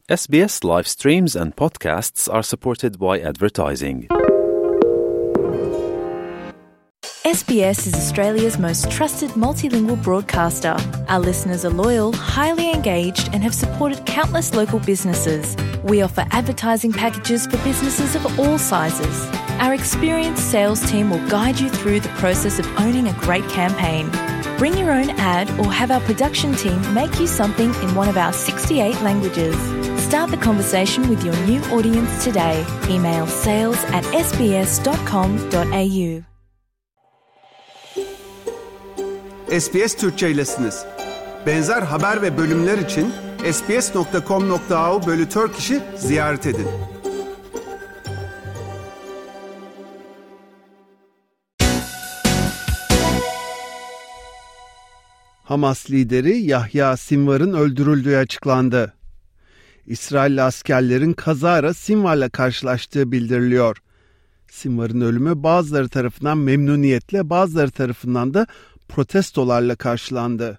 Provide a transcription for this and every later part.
SBS live streams and podcasts are supported by advertising. SBS is Australia's most trusted multilingual broadcaster. Our listeners are loyal, highly engaged, and have supported countless local businesses. We offer advertising packages for businesses of all sizes. Our experienced sales team will guide you through the process of owning a great campaign. Bring your own ad or have our production team make you something in one of our 68 languages. Start the conversation with your new audience today. Email sales@sbs.com.au. SBS Türkçe'ylesiniz. Benzer haber ve bölümler için sbs.com.au/Turkish'i ziyaret edin. Hamas lideri Yahya Sinvar'ın öldürüldüğü açıklandı. İsrailli askerlerin kazara Sinvar'la karşılaştığı bildiriliyor. Sinvar'ın ölümü bazıları tarafından memnuniyetle, bazıları tarafından da protestolarla karşılandı.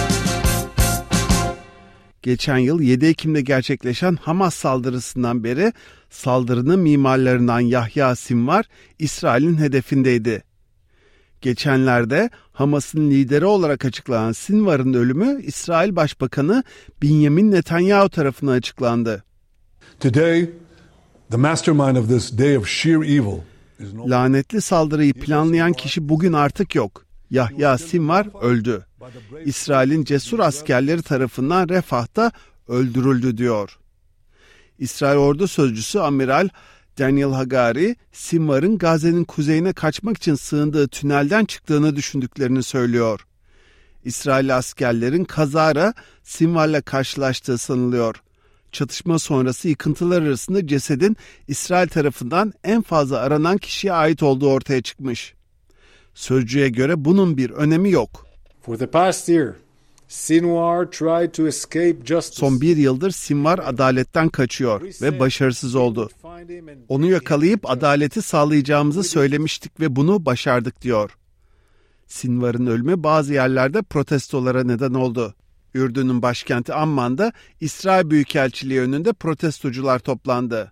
Geçen yıl 7 Ekim'de gerçekleşen Hamas saldırısından beri saldırının mimarlarından Yahya Sinvar, İsrail'in hedefindeydi. Geçenlerde Hamas'ın lideri olarak açıklanan Sinvar'ın ölümü İsrail Başbakanı Benjamin Netanyahu tarafından açıklandı. Today, the mastermind of this day of sheer evil is no... Lanetli saldırıyı planlayan kişi bugün artık yok. Yahya Sinvar öldü. İsrail'in cesur askerleri tarafından Refah'ta öldürüldü diyor. İsrail Ordu Sözcüsü Amiral Daniel Hagari, Sinvar'ın Gazze'nin kuzeyine kaçmak için sığındığı tünelden çıktığını düşündüklerini söylüyor. İsrailli askerlerin kazara Sinvar'la karşılaştığı sanılıyor. Çatışma sonrası yıkıntılar arasında cesedin İsrail tarafından en fazla aranan kişiye ait olduğu ortaya çıkmış. Sözcüye göre bunun bir önemi yok. For the past year, Sinwar tried to escape justice. Son bir yıldır Sinvar adaletten kaçıyor ve başarısız oldu. Onu yakalayıp adaleti sağlayacağımızı söylemiştik ve bunu başardık diyor. Sinvar'ın ölümü bazı yerlerde protestolara neden oldu. Ürdün'ün başkenti Amman'da İsrail Büyükelçiliği önünde protestocular toplandı.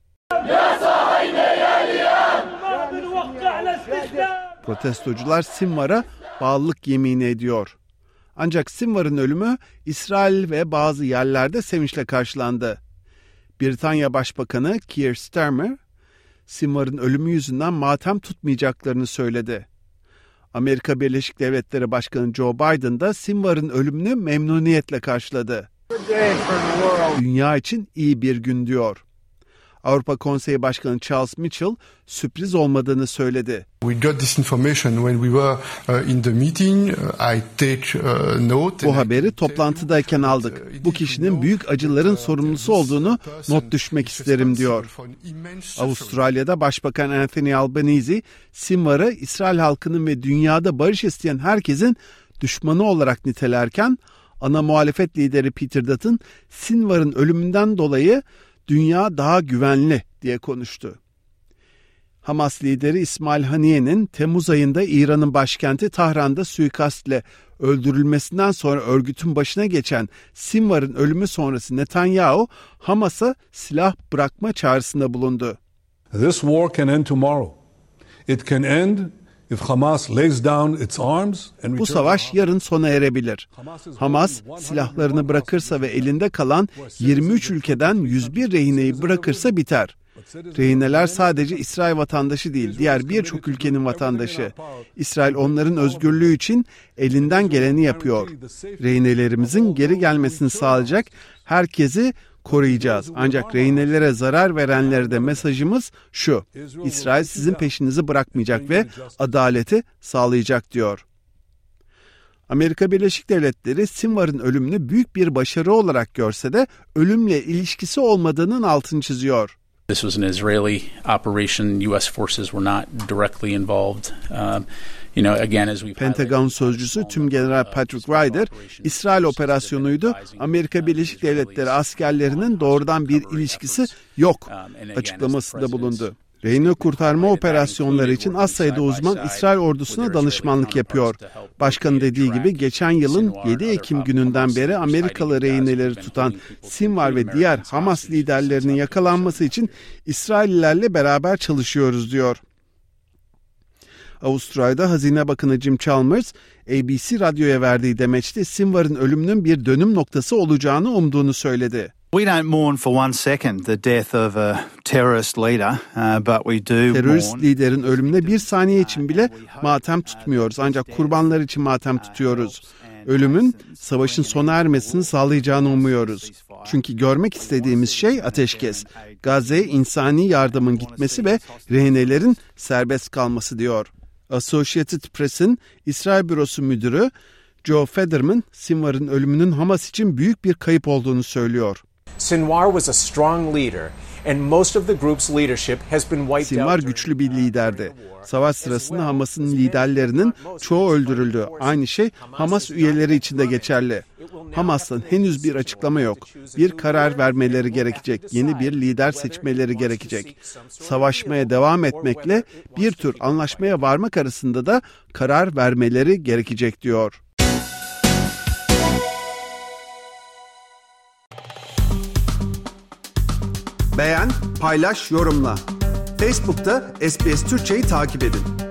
Protestocular Sinvar'a bağlılık yemini ediyor. Ancak Sinvar'ın ölümü İsrail ve bazı yerlerde sevinçle karşılandı. Britanya Başbakanı Keir Starmer, Sinvar'ın ölümü yüzünden matem tutmayacaklarını söyledi. Amerika Birleşik Devletleri Başkanı Joe Biden da Sinvar'ın ölümünü memnuniyetle karşıladı. Dünya için iyi bir gün diyor. Avrupa Konseyi Başkanı Charles Michel sürpriz olmadığını söyledi. We got this information when we were in the meeting. I take note. Bu haberi toplantıdayken aldık. Bu kişinin büyük acıların sorumlusu olduğunu not düşmek isterim diyor. Avustralya'da Başbakan Anthony Albanese, Sinvar'ı İsrail halkının ve dünyada barış isteyen herkesin düşmanı olarak nitelerken, ana muhalefet lideri Peter Dutton, Sinvar'ın ölümünden dolayı dünya daha güvenli diye konuştu. Hamas lideri İsmail Haniye'nin Temmuz ayında İran'ın başkenti Tahran'da suikastle öldürülmesinden sonra örgütün başına geçen Sinvar'ın ölümü sonrası Netanyahu, Hamas'a silah bırakma çağrısında bulundu. This war can end tomorrow. It can end if Hamas lays down its arms and Bu savaş yarın sona erebilir. Hamas silahlarını bırakırsa ve elinde kalan 23 ülkeden 101 rehineyi bırakırsa biter. Rehineler sadece İsrail vatandaşı değil, diğer birçok ülkenin vatandaşı. İsrail onların özgürlüğü için elinden geleni yapıyor. Rehinelerimizin geri gelmesini sağlayacak herkesi koruyacağız. Ancak rehinelere zarar verenlere de mesajımız şu: İsrail sizin peşinizi bırakmayacak ve adaleti sağlayacak diyor. Amerika Birleşik Devletleri Sinvar'ın ölümünü büyük bir başarı olarak görse de ölümle ilişkisi olmadığının altını çiziyor. This was an Israeli operation. U.S. forces were not directly involved. Pentagon sözcüsü Tümgeneral Patrick Ryder, İsrail operasyonuydu. Amerika Birleşik Devletleri askerlerinin doğrudan bir ilişkisi yok açıklamasında bulundu. Rehine kurtarma operasyonları için az sayıda uzman İsrail ordusuna danışmanlık yapıyor. Başkanın dediği gibi geçen yılın 7 Ekim gününden beri Amerikalı rehineleri tutan Sinwar ve diğer Hamas liderlerinin yakalanması için İsraillilerle beraber çalışıyoruz diyor. Avustralya'da Hazine Bakanı Jim Chalmers, ABC Radyo'ya verdiği demeçte Sinwar'ın ölümünün bir dönüm noktası olacağını umduğunu söyledi. We don't mourn for one second the death of a terrorist leader, but we do Terörist liderin ölümüne bir saniye için bile matem tutmuyoruz. Ancak kurbanlar için matem tutuyoruz. Ölümün savaşın sona ermesini sağlayacağını umuyoruz. Çünkü görmek istediğimiz şey ateşkes. Gazze'ye insani yardımın gitmesi ve rehinelerin serbest kalması diyor. Associated Press'in İsrail Bürosu Müdürü Joe Federman, Sinwar'ın ölümünün Hamas için büyük bir kayıp olduğunu söylüyor. Sinwar was a strong leader and most of the group's leadership has been wiped out. Sinwar güçlü bir liderdi. Savaş sırasında Hamas'ın liderlerinin çoğu öldürüldü. Aynı şey Hamas üyeleri için de geçerli. Hamas'tan henüz bir açıklama yok. Bir karar vermeleri gerekecek. Yeni bir lider seçmeleri gerekecek. Savaşmaya devam etmekle bir tür anlaşmaya varmak arasında da karar vermeleri gerekecek diyor. Beğen, paylaş, yorumla. Facebook'ta SBS Türkçe'yi takip edin.